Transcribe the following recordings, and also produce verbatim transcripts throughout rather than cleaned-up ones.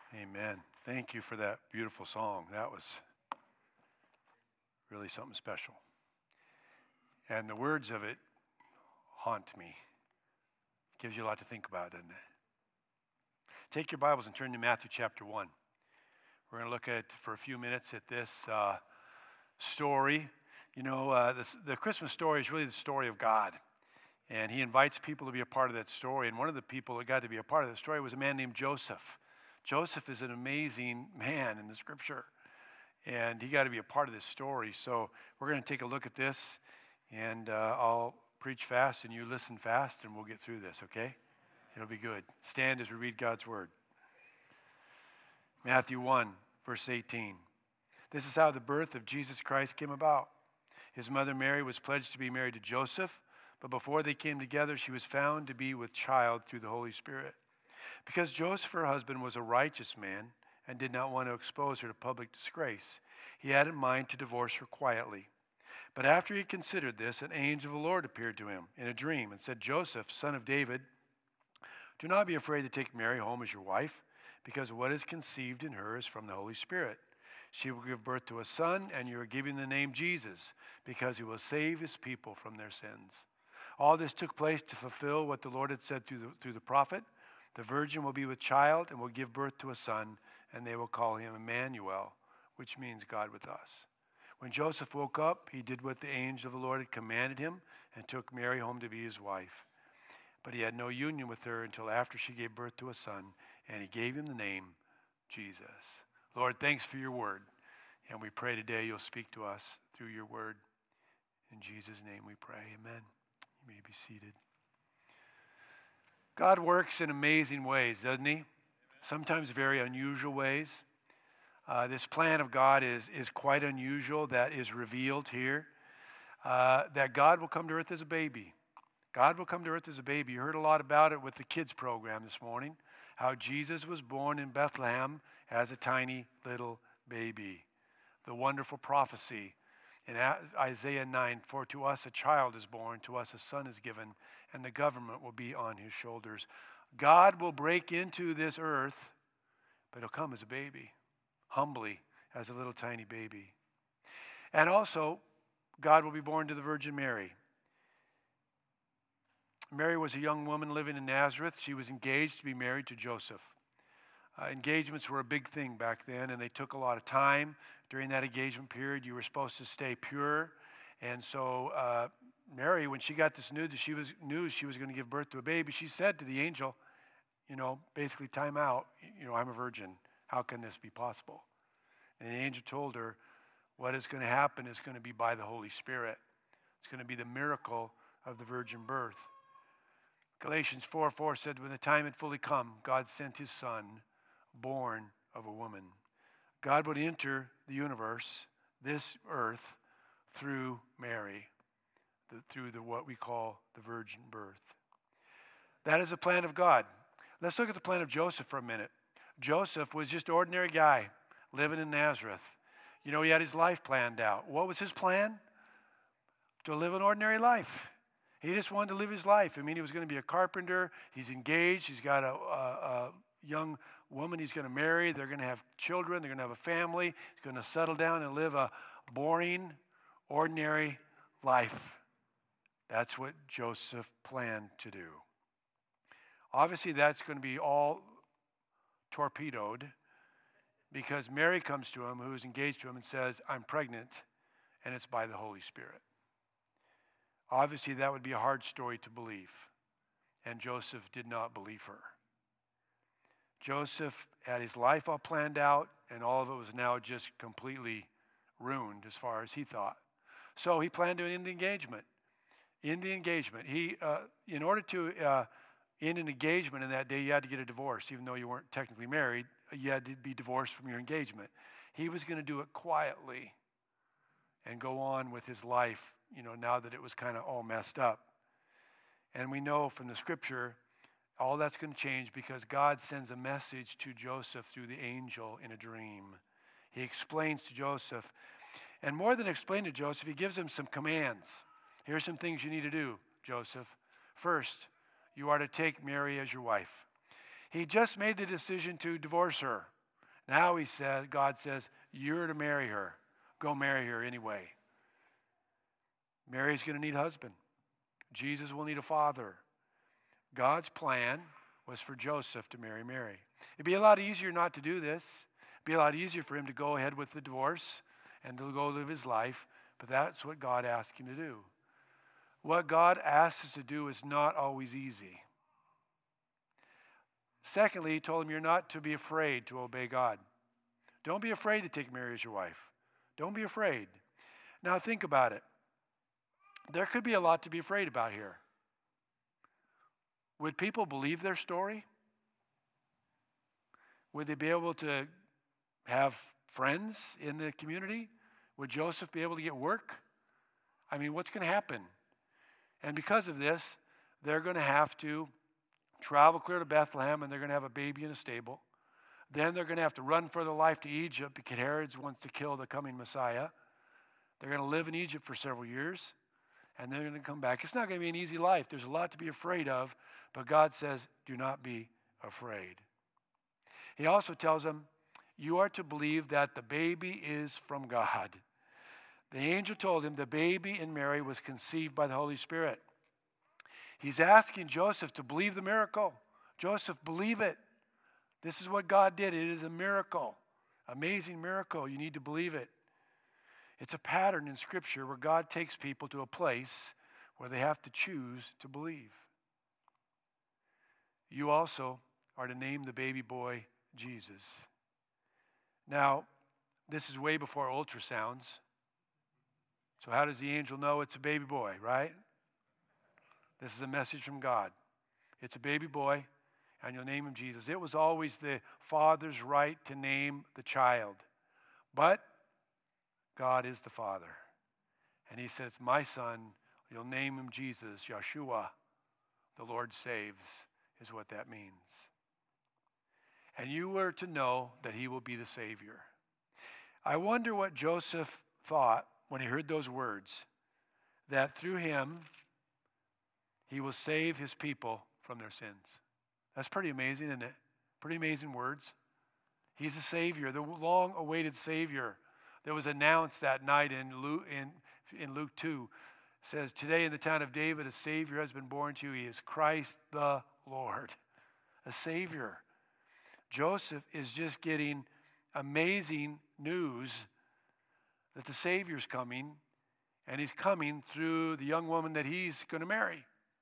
Amen. Thank you for that beautiful song. That was really something special. And the words of it haunt me. Gives you a lot to think about, doesn't it? Take your Bibles and turn to Matthew chapter one. We're going to look at, for a few minutes, at this uh, story. You know, uh, this, the Christmas story is really the story of God. And he invites people to be a part of that story. And one of the people that got to be a part of that story was a man named Joseph. Joseph is an amazing man in the scripture. And he got to be a part of this story. So we're going to take a look at this. And uh, I'll preach fast and you listen fast and we'll get through this, okay? It'll be good. Stand as we read God's word. Matthew one, verse eighteen. This is how the birth of Jesus Christ came about. His mother Mary was pledged to be married to Joseph, but before they came together, she was found to be with child through the Holy Spirit. Because Joseph, her husband, was a righteous man and did not want to expose her to public disgrace, he had in mind to divorce her quietly. But after he considered this, an angel of the Lord appeared to him in a dream and said, Joseph, son of David, do not be afraid to take Mary home as your wife, because what is conceived in her is from the Holy Spirit. She will give birth to a son, and you are giving the name Jesus, because he will save his people from their sins. All this took place to fulfill what the Lord had said through the, through the prophet. The virgin will be with child and will give birth to a son, and they will call him Emmanuel, which means God with us. When Joseph woke up, he did what the angel of the Lord had commanded him and took Mary home to be his wife. But he had no union with her until after she gave birth to a son, and he gave him the name Jesus. Lord, thanks for your word. And we pray today you'll speak to us through your word. In Jesus' name we pray. Amen. You may be seated. God works in amazing ways, doesn't he? Sometimes very unusual ways. Uh, this plan of God is, is quite unusual that is revealed here. Uh, that God will come to earth as a baby. God will come to earth as a baby. You heard a lot about it with the kids program this morning. How Jesus was born in Bethlehem as a tiny little baby. The wonderful prophecy in Isaiah nine, for to us a child is born, to us a son is given, and the government will be on his shoulders. God will break into this earth, but he'll come as a baby, humbly as a little tiny baby. And also, God will be born to the Virgin Mary. Mary was a young woman living in Nazareth. She was engaged to be married to Joseph. Uh, engagements were a big thing back then, and they took a lot of time. During that engagement period, you were supposed to stay pure. And so uh, Mary, when she got this news that she was news she was going to give birth to a baby, she said to the angel, you know, basically, time out. You know, I'm a virgin. How can this be possible? And the angel told her, what is going to happen is going to be by the Holy Spirit. It's going to be the miracle of the virgin birth. Galatians four four said, when the time had fully come, God sent his son, born of a woman. God would enter the universe, this earth, through Mary, the, through the what we call the virgin birth. That is the plan of God. Let's look at the plan of Joseph for a minute. Joseph was just an ordinary guy living in Nazareth. You know, he had his life planned out. What was his plan? To live an ordinary life. He just wanted to live his life. I mean, he was going to be a carpenter. He's engaged. He's got a, a, a young woman he's going to marry. They're going to have children. They're going to have a family. He's going to settle down and live a boring, ordinary life. That's what Joseph planned to do. Obviously, that's going to be all torpedoed because Mary comes to him, who is engaged to him, and says, I'm pregnant, and it's by the Holy Spirit. Obviously, that would be a hard story to believe, and Joseph did not believe her. Joseph had his life all planned out, and all of it was now just completely ruined as far as he thought. So he planned to end the engagement. In the engagement, he, uh, in order to uh, end an engagement in that day, you had to get a divorce. Even though you weren't technically married, you had to be divorced from your engagement. He was going to do it quietly and go on with his life, you know, now that it was kind of all messed up. And we know from the scripture, all that's going to change because God sends a message to Joseph through the angel in a dream. He explains to Joseph, and more than explain to Joseph, he gives him some commands. Here's some things you need to do, Joseph. First, you are to take Mary as your wife. He just made the decision to divorce her. Now he says, God says, you're to marry her. Go marry her anyway. Mary's going to need a husband. Jesus will need a father. God's plan was for Joseph to marry Mary. It'd be a lot easier not to do this. It'd be a lot easier for him to go ahead with the divorce and to go live his life, but that's what God asked him to do. What God asks us to do is not always easy. Secondly, he told him you're not to be afraid to obey God. Don't be afraid to take Mary as your wife. Don't be afraid. Now think about it. There could be a lot to be afraid about here. Would people believe their story? Would they be able to have friends in the community? Would Joseph be able to get work? I mean, what's going to happen? And because of this, they're going to have to travel clear to Bethlehem, and they're going to have a baby in a stable. Then they're going to have to run for their life to Egypt because Herod wants to kill the coming Messiah. They're going to live in Egypt for several years, and they're going to come back. It's not going to be an easy life. There's a lot to be afraid of, but God says, do not be afraid. He also tells them, you are to believe that the baby is from God. The angel told him the baby in Mary was conceived by the Holy Spirit. He's asking Joseph to believe the miracle. Joseph, believe it. This is what God did. It is a miracle. Amazing miracle. You need to believe it. It's a pattern in Scripture where God takes people to a place where they have to choose to believe. You also are to name the baby boy Jesus. Now, this is way before ultrasounds. So how does the angel know it's a baby boy, right? This is a message from God. It's a baby boy, and you'll name him Jesus. It was always the father's right to name the child. But God is the Father. And he says, my son, you'll name him Jesus, Yeshua. The Lord saves is what that means. And you were to know that he will be the Savior. I wonder what Joseph thought when he heard those words, that through him, he will save his people from their sins. That's pretty amazing, isn't it? Pretty amazing words. He's the Savior, the long-awaited Savior that was announced that night in Luke, in, in Luke two. It says, today in the town of David, a Savior has been born to you. He is Christ the Lord, a Savior. Joseph is just getting amazing news that the Savior's coming, and he's coming through the young woman that he's going to marry.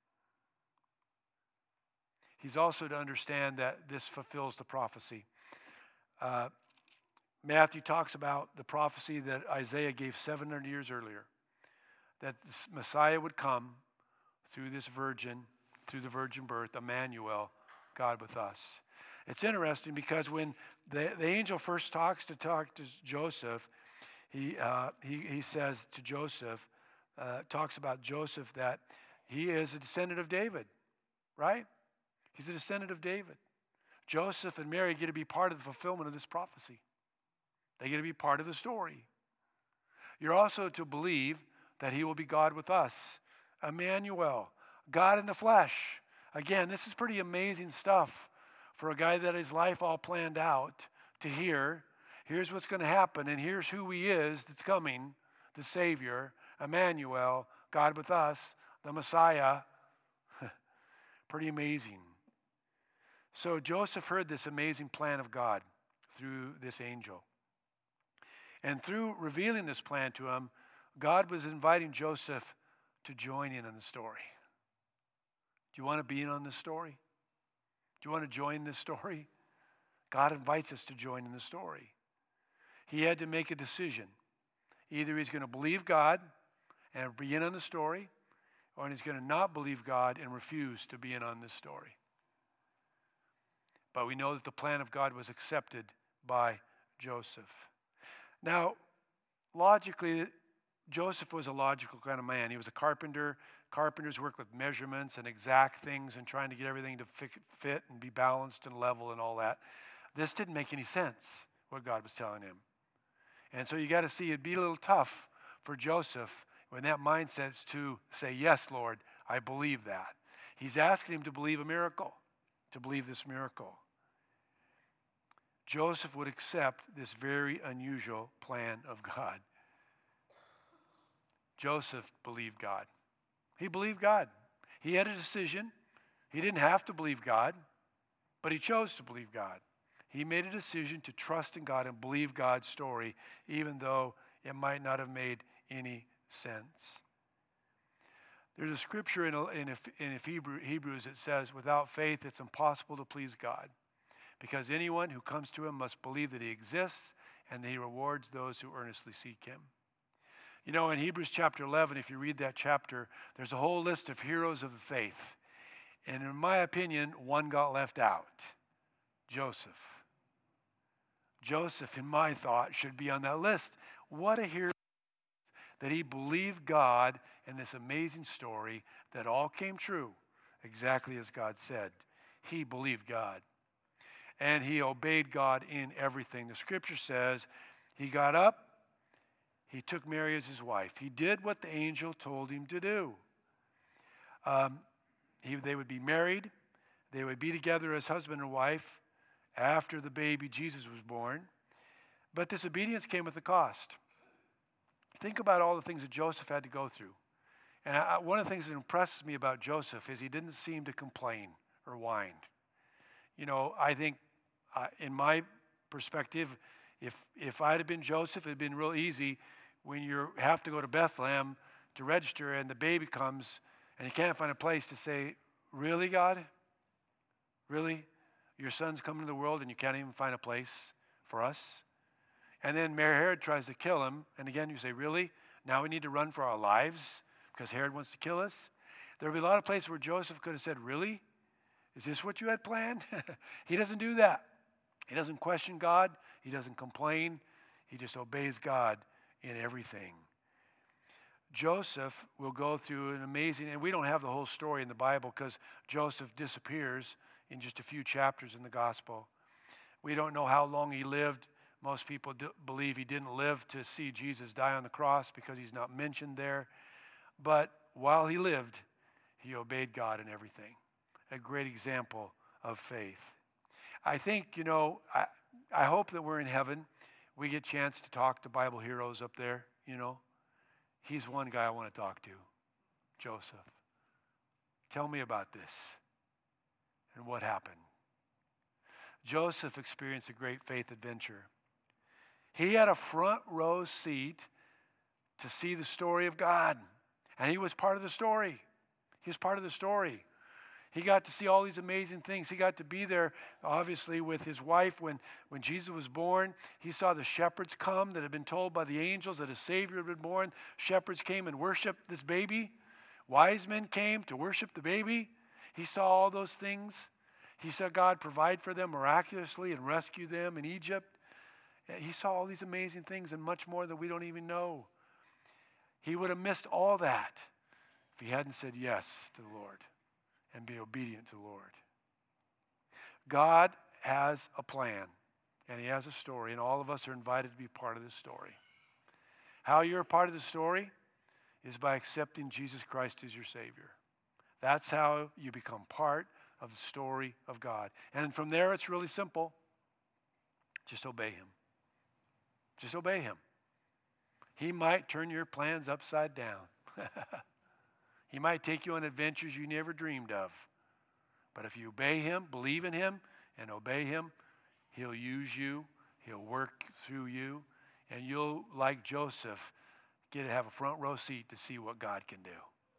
He's also to understand that this fulfills the prophecy. Uh, Matthew talks about the prophecy that Isaiah gave seven hundred years earlier, that this Messiah would come through this virgin, through the virgin birth, Emmanuel, God with us. It's interesting because when the, the angel first talks to talk to Joseph, he, uh, he, he says to Joseph, uh, talks about Joseph that he is a descendant of David, right? He's a descendant of David. Joseph and Mary get to be part of the fulfillment of this prophecy. They get to be part of the story. You're also to believe that he will be God with us. Emmanuel, God in the flesh. Again, this is pretty amazing stuff for a guy that his life all planned out to hear. Here's what's going to happen, and here's who he is that's coming, the Savior, Emmanuel, God with us, the Messiah. Pretty amazing. So Joseph heard this amazing plan of God through this angel. And through revealing this plan to him, God was inviting Joseph to join in on the story. Do you want to be in on this story? Do you want to join this story? God invites us to join in the story. He had to make a decision. Either he's going to believe God and be in on the story, or he's going to not believe God and refuse to be in on this story. But we know that the plan of God was accepted by Joseph. Now, logically, Joseph was a logical kind of man. He was a carpenter. Carpenters work with measurements and exact things and trying to get everything to fit and be balanced and level and all that. This didn't make any sense, what God was telling him. And so you got to see it'd be a little tough for Joseph when that mindset's to say, yes, Lord, I believe that. He's asking him to believe a miracle, to believe this miracle. Joseph would accept this very unusual plan of God. Joseph believed God. He believed God. He had a decision. He didn't have to believe God, but he chose to believe God. He made a decision to trust in God and believe God's story, even though it might not have made any sense. There's a scripture in, in, in Hebrews that says, without faith, it's impossible to please God, because anyone who comes to him must believe that he exists and that he rewards those who earnestly seek him. You know, in Hebrews chapter eleven, if you read that chapter, there's a whole list of heroes of the faith. And in my opinion, one got left out. Joseph. Joseph, in my thought, should be on that list. What a hero that he believed God in this amazing story that all came true, exactly as God said. He believed God. And he obeyed God in everything. The scripture says he got up, he took Mary as his wife. He did what the angel told him to do. Um, he, they would be married. They would be together as husband and wife after the baby Jesus was born. But this obedience came with a cost. Think about all the things that Joseph had to go through. And I, one of the things that impresses me about Joseph is he didn't seem to complain or whine. You know, I think uh, in my perspective, if if I'd have been Joseph, it'd been real easy when you have to go to Bethlehem to register and the baby comes and you can't find a place to say, really, God? Really? Your son's coming to the world and you can't even find a place for us? And then Mayor Herod tries to kill him. And again, you say, really? Now we need to run for our lives because Herod wants to kill us? There would be a lot of places where Joseph could have said, really? Is this what you had planned? He doesn't do that. He doesn't question God. He doesn't complain. He just obeys God in everything. Joseph will go through an amazing, and we don't have the whole story in the Bible because Joseph disappears in just a few chapters in the gospel. We don't know how long he lived. Most people do believe he didn't live to see Jesus die on the cross because he's not mentioned there. But while he lived, he obeyed God in everything. A great example of faith. I think, you know, I, I hope that we're in heaven. We get a chance to talk to Bible heroes up there, you know. He's one guy I want to talk to, Joseph. Tell me about this and what happened. Joseph experienced a great faith adventure. He had a front row seat to see the story of God, and he was part of the story. He was part of the story. He got to see all these amazing things. He got to be there, obviously, with his wife when, when Jesus was born. He saw the shepherds come that had been told by the angels that a Savior had been born. Shepherds came and worshiped this baby. Wise men came to worship the baby. He saw all those things. He saw God provide for them miraculously and rescue them in Egypt. He saw all these amazing things and much more that we don't even know. He would have missed all that if he hadn't said yes to the Lord and be obedient to the Lord. God has a plan, and he has a story, and all of us are invited to be part of this story. How you're a part of the story is by accepting Jesus Christ as your Savior. That's how you become part of the story of God. And from there, it's really simple. Just obey him. Just obey him. He might turn your plans upside down. He might take you on adventures you never dreamed of. But if you obey him, believe in him, and obey him, he'll use you, he'll work through you, and you'll, like Joseph, get to have a front row seat to see what God can do.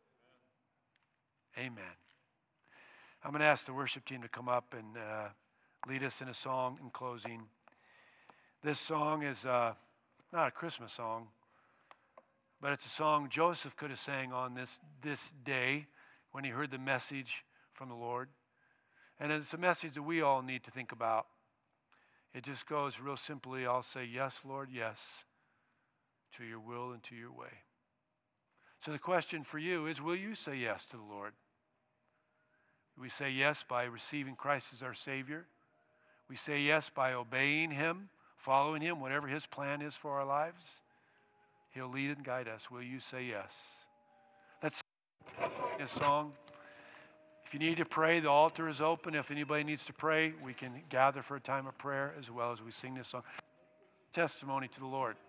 Amen. I'm going to ask the worship team to come up and uh, lead us in a song in closing. This song is uh, not a Christmas song, but it's a song Joseph could have sang on this, this day when he heard the message from the Lord. And it's a message that we all need to think about. It just goes real simply, I'll say, yes, Lord, yes, to your will and to your way. So the question for you is, will you say yes to the Lord? We say yes by receiving Christ as our Savior. We say yes by obeying him, following him, whatever his plan is for our lives. He'll lead and guide us. Will you say yes? Let's sing a song. If you need to pray, the altar is open. If anybody needs to pray, we can gather for a time of prayer as well as we sing this song. Testimony to the Lord.